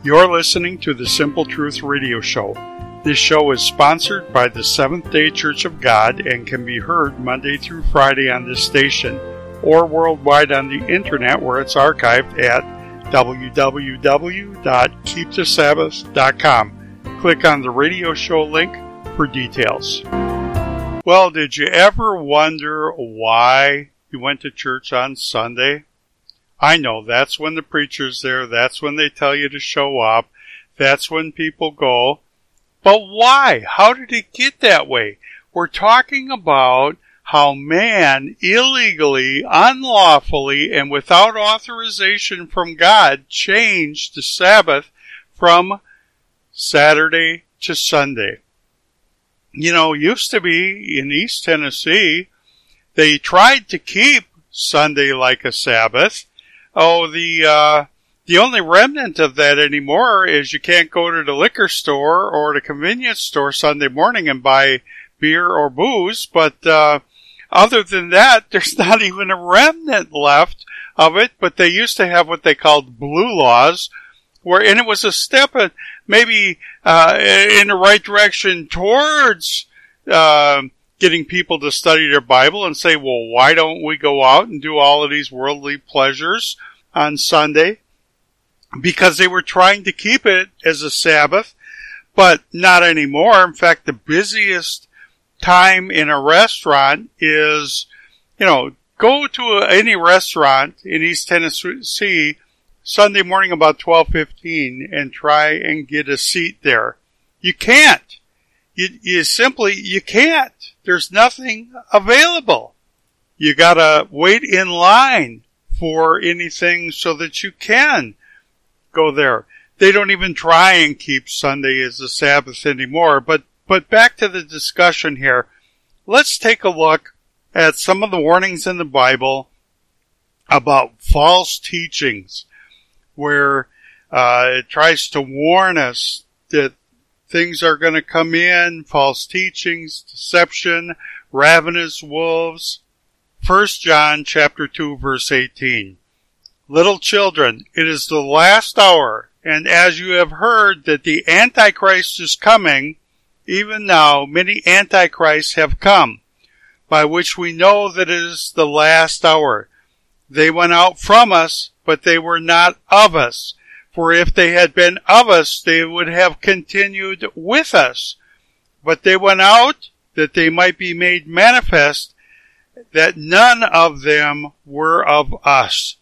You're listening to the Simple Truth Radio Show. This show is sponsored by the Seventh-day Church of God and can be heard Monday through Friday on this station or worldwide on the internet where it's archived at www.keepthesabbath.com. Click on the radio show link for details. Well, did you ever wonder why you went to church on Sunday? I know, that's when the preacher's there, that's when they tell you to show up, that's when people go. But why? How did it get that way? We're talking about how man illegally, unlawfully, and without authorization from God changed the Sabbath from Saturday to Sunday. You know, used to be in East Tennessee, they tried to keep Sunday like a Sabbath. Oh, the only remnant of that anymore is you can't go to the liquor store or the convenience store Sunday morning and buy beer or booze, but other than that, there's not even a remnant left of it, but they used to have what they called blue laws, and it was a step maybe in the right direction towards getting people to study their Bible and say, well, why don't we go out and do all of these worldly pleasures on Sunday? Because they were trying to keep it as a Sabbath, but not anymore. In fact, the busiest time in a restaurant is, go to any restaurant in East Tennessee Sunday morning about 12:15 and try and get a seat there. You can't. You can't. There's nothing available. You gotta wait in line for anything so that you can go there. They don't even try and keep Sunday as a Sabbath anymore. But back to the discussion here. Let's take a look at some of the warnings in the Bible about false teachings, where it tries to warn us that things are going to come in, false teachings, deception, ravenous wolves. 1 John chapter 2, verse 18. Little children, it is the last hour, and as you have heard that the Antichrist is coming, even now many Antichrists have come, by which we know that it is the last hour. They went out from us, but they were not of us. For if they had been of us, they would have continued with us. But they went out, that they might be made manifest, that none of them were of us.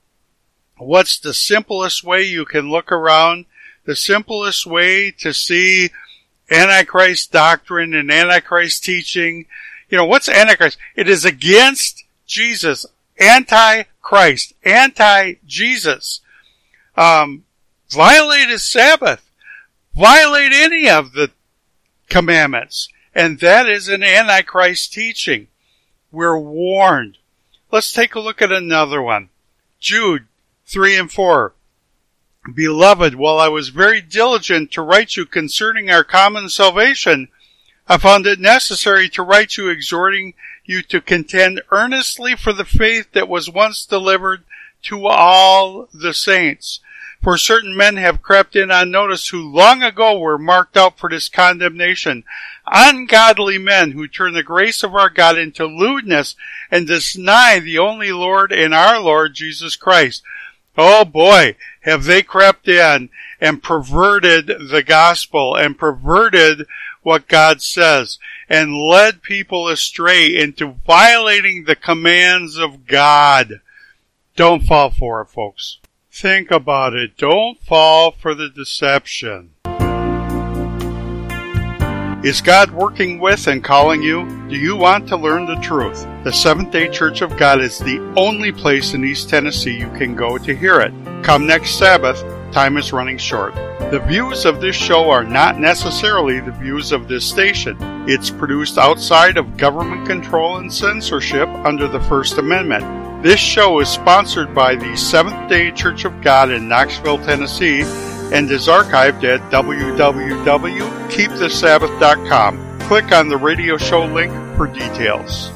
What's the simplest way you can look around? The simplest way to see Antichrist doctrine and Antichrist teaching. What's Antichrist? It is against Jesus. Anti-Christ. Anti-Jesus. Violate his Sabbath. Violate any of the commandments. And that is an Antichrist teaching. We're warned. Let's take a look at another one. Jude 3 and 4. Beloved, while I was very diligent to write you concerning our common salvation, I found it necessary to write you exhorting you to contend earnestly for the faith that was once delivered to all the saints. For certain men have crept in unnoticed who long ago were marked out for this condemnation. Ungodly men who turn the grace of our God into lewdness and deny the only Lord and our Lord Jesus Christ. Oh boy, have they crept in and perverted the gospel and perverted what God says and led people astray into violating the commands of God. Don't fall for it, folks. Think about it. Don't fall for the deception. Is God working with and calling you? Do you want to learn the truth? The Seventh-day Church of God is the only place in East Tennessee you can go to hear it. Come next Sabbath. Time is running short. The views of this show are not necessarily the views of this station. It's produced outside of government control and censorship under the First Amendment. This show is sponsored by the Seventh-day Church of God in Knoxville, Tennessee, and is archived at www.keepthesabbath.com. Click on the radio show link for details.